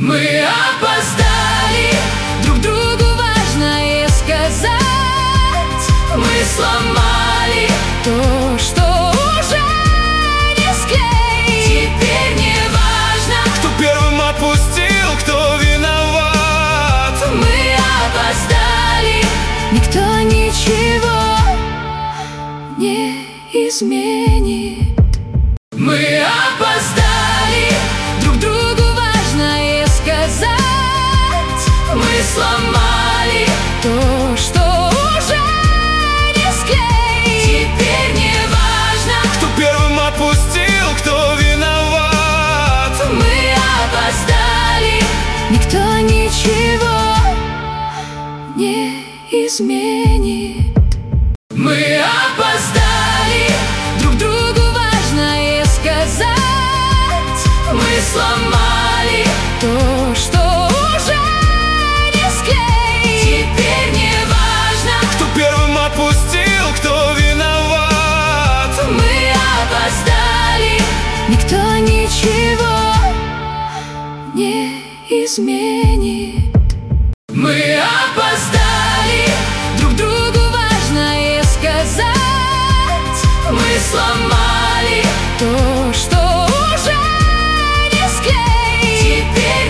Мы опоздали, друг другу важное сказать. Мы сломали то, что уже не склеить. Теперь не важно, кто первым отпустил, кто виноват. мы опоздали, никто ничего не изменит. Мы опоздали, друг другу важное сказать. Мы сломали то, что уже не склеить. Теперь не важно, кто первым отпустил, кто виноват. мы опоздали, никто ничего не изменит. Мы опоздали, друг другу важное сказать. Мы сломали то, что уже не склеить. Теперь не важно, кто первым отпустил, кто виноват. мы опоздали, никто ничего не изменит. Мы опоздали, друг другу важное сказать. Мы сломали то,